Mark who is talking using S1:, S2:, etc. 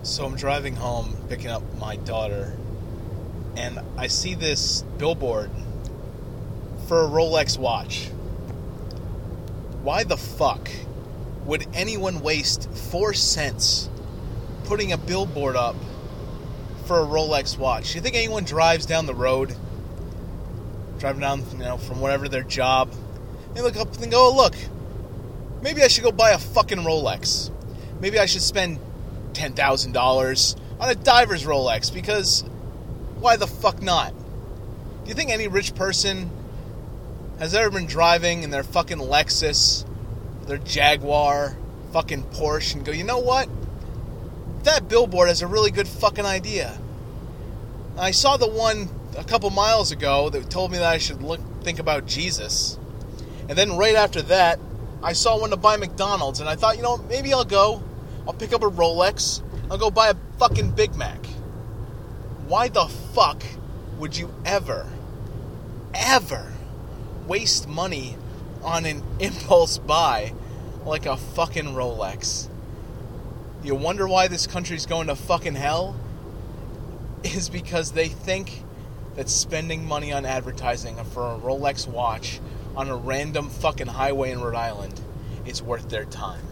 S1: So I'm driving home, picking up my daughter, and I see this billboard for a Rolex watch. Why the fuck would anyone waste 4 cents putting a billboard up for a Rolex watch? You think anyone drives down the road, driving down, from whatever their job, they look up and go, oh, look, maybe I should go buy a fucking Rolex. Maybe I should spend $10,000 on a diver's Rolex, because why the fuck not? Do you think any rich person has ever been driving in their fucking Lexus, their Jaguar, fucking Porsche, and go, you know what? That billboard has a really good fucking idea. I saw the one a couple miles ago that told me that I should think about Jesus. And then right after that, I saw one to buy McDonald's, and I thought, maybe I'll pick up a Rolex, I'll go buy a fucking Big Mac. Why the fuck would you ever waste money on an impulse buy like a fucking Rolex? You wonder why this country's going to fucking hell? Is because they think that spending money on advertising for a Rolex watch on a random fucking highway in Rhode Island is worth their time.